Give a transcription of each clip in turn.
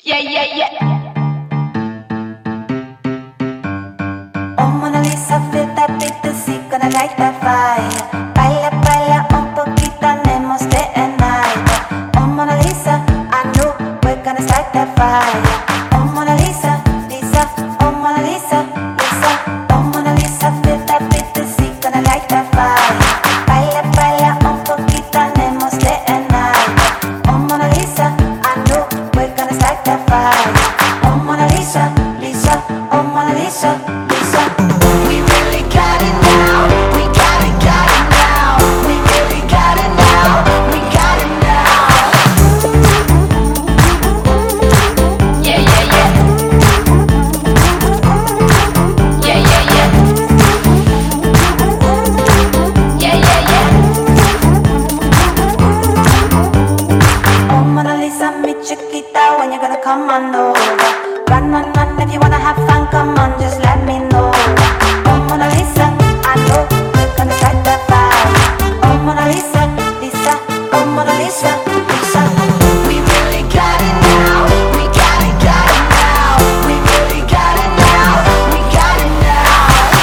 Yeah, yeah, yeah. Oh Mona Lisa, feel that beat, the sea, gonna light that fire. Baila, baila un poquito, andemos day and night. Oh Mona Lisa, I know we're gonna start that fire. Oh Mona Lisa, Lisa, oh Mona Lisa, Lisa. Oh Mona Lisa, feel that beat, the sea, gonna light that fire. Baila, baila un poquito, andemos day and night. Oh Mona Lisa, I know we're gonna start that fire. Oh Mona Lisa, Lisa, oh Mona Lisa, Lisa. We really got it now. We got it now. We really got it now. We got it now. Yeah, yeah, yeah. Yeah, yeah, yeah. Yeah, yeah, yeah. Oh Mona Lisa, mi chiquita, when you gonna come on over? Run, run, run, if you wanna have fun, come on, just let me know. Oh Mona Lisa, I know we're gonna start that fire. Oh Mona Lisa, Lisa, oh Mona Lisa, Lisa. We really got it now. We got it now. We really got it now. We got it now.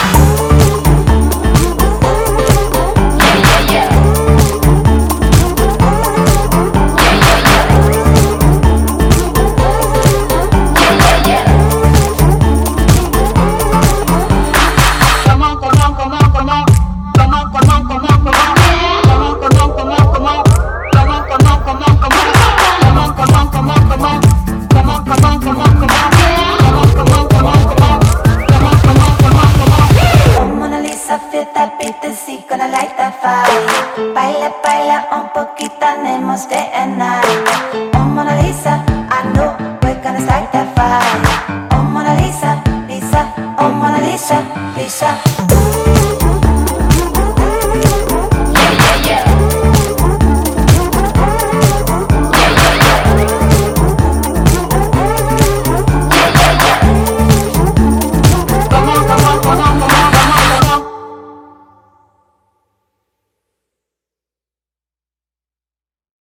Yeah, yeah, yeah. Yeah, yeah, yeah. Yeah, yeah, yeah. Come on, come on, come on, come on. Come on, come on, come on, come on. Come on, come on, come on, come on. Come on, come on, come on, come on. Come on, come on, come on, come on. Come on, come on, come on, come on. Come on, come on, come on, come on. Come on, come on, come on, come on. Oh Mona Lisa, feel that beat, the sea, gonna light that fire. Baila, baila un poquito, andemos day and night. Oh Mona Lisa, I know we're gonna start that fire. Oh Mona Lisa, Lisa, oh Mona Lisa, Lisa. Yeah, yeah, yeah.